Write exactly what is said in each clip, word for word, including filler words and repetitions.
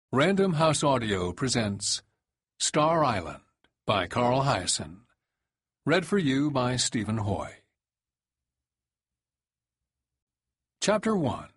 Random House Audio presents Star Island by Carl Hiaasen. Read for you by Stephen Hoy. Chapter one.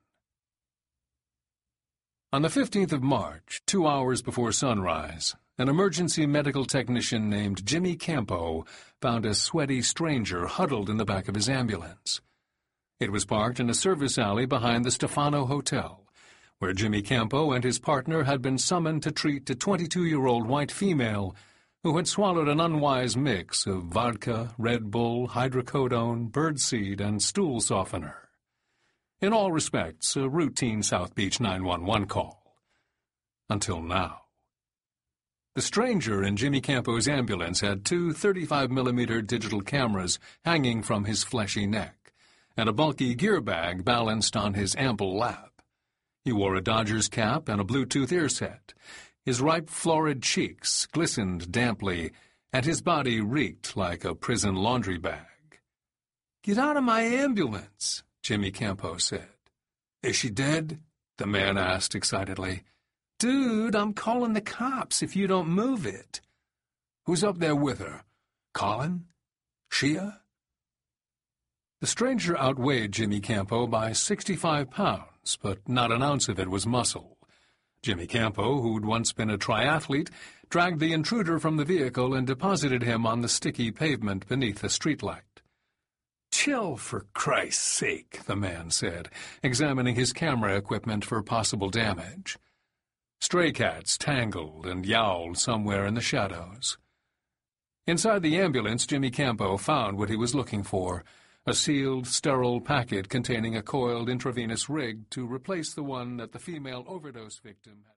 On the fifteenth of March, two hours before sunrise, an emergency medical technician named Jimmy Campo found a sweaty stranger huddled in the back of his ambulance. It was parked in a service alley behind the Stefano Hotel, where Jimmy Campo and his partner had been summoned to treat a twenty-two-year-old white female who had swallowed an unwise mix of vodka, Red Bull, hydrocodone, birdseed, and stool softener. In all respects, a routine South Beach nine one one call. Until now. The stranger in Jimmy Campo's ambulance had two thirty-five millimeter digital cameras hanging from his fleshy neck, and a bulky gear bag balanced on his ample lap. He wore a Dodgers cap and a Bluetooth ear set. His ripe, florid cheeks glistened damply, and his body reeked like a prison laundry bag. "Get out of my ambulance," Jimmy Campo said. "Is she dead?" the man asked excitedly. "Dude, I'm calling the cops if you don't move it." "Who's up there with her? Colin? Shia?" The stranger outweighed Jimmy Campo by sixty-five pounds, but not an ounce of it was muscle. Jimmy Campo, who'd once been a triathlete, dragged the intruder from the vehicle and deposited him on the sticky pavement beneath a streetlight. "Chill, for Christ's sake," the man said, examining his camera equipment for possible damage. Stray cats tangled and yowled somewhere in the shadows. Inside the ambulance, Jimmy Campo found what he was looking for, a sealed, sterile packet containing a coiled intravenous rig to replace the one that the female overdose victim had.